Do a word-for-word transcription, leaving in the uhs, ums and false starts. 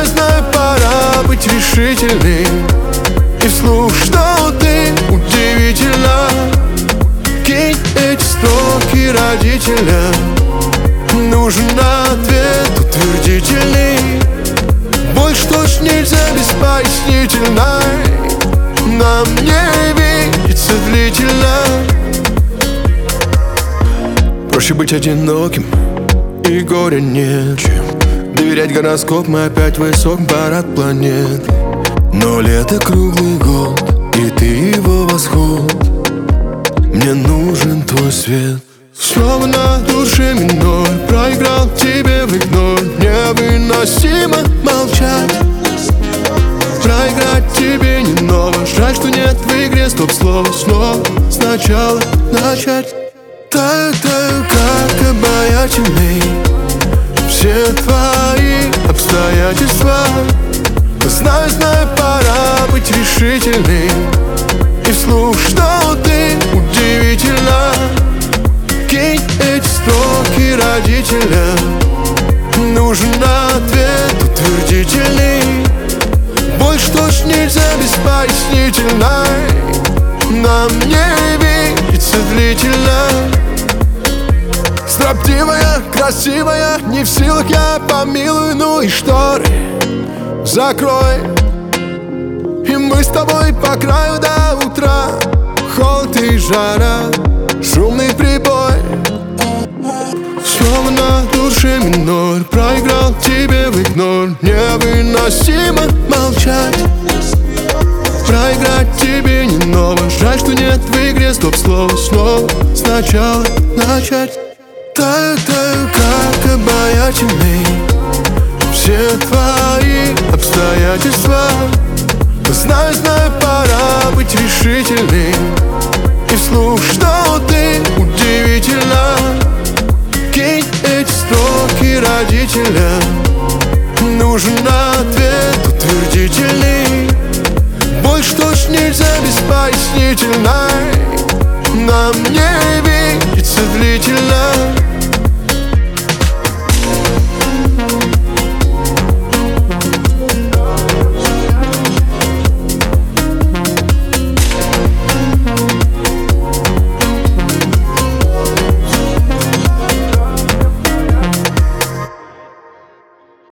Знаю, знаю, пора быть решительной. И вслух, что ты удивительно. Кинь эти строки родителям. Нужен ответ утвердительный. Больше точно нельзя без пояснительной. Нам не видится длительно. Проще быть одиноким, и горя нет, чем доверять гороскопам, и опять высок парад планет. Но лето круглый год, и ты его восход. Мне нужен твой свет. Снова на душе минор, проиграл тебе в игнор. Невыносимо молчать, проиграть тебе не ново. Жаль, что нет в игре стоп-слова. Снова сначала начать. Таю, таю, как обаятельный. Все твои обстоятельства. Знаю, знаю, пора быть решительной. И вслух, что ты удивительно. Кинь эти строки родителям. Нужен ответ утвердительный. Больше точно нельзя без пояснительной. Нам не видится длительно. Строптивая, красивая, не в силах я помилую. Ну и шторы закрой, и мы с тобой по краю до утра. Холод и жара, шумный прибой. Снова на душе минор, проиграл тебе в игнор. Невыносимо молчать, проиграть тебе не ново. Жаль, что нет в игре стоп-слова. Снова сначала начать. Таю, таю, как обаятельный. Все твои обстоятельства. Знаю, знаю, пора быть решительной. И вслух, что ты удивительно. Кинь эти строки родителям. Нужен ответ утвердительный. Больше точно нельзя без пояснительной. Нам не видится длительно.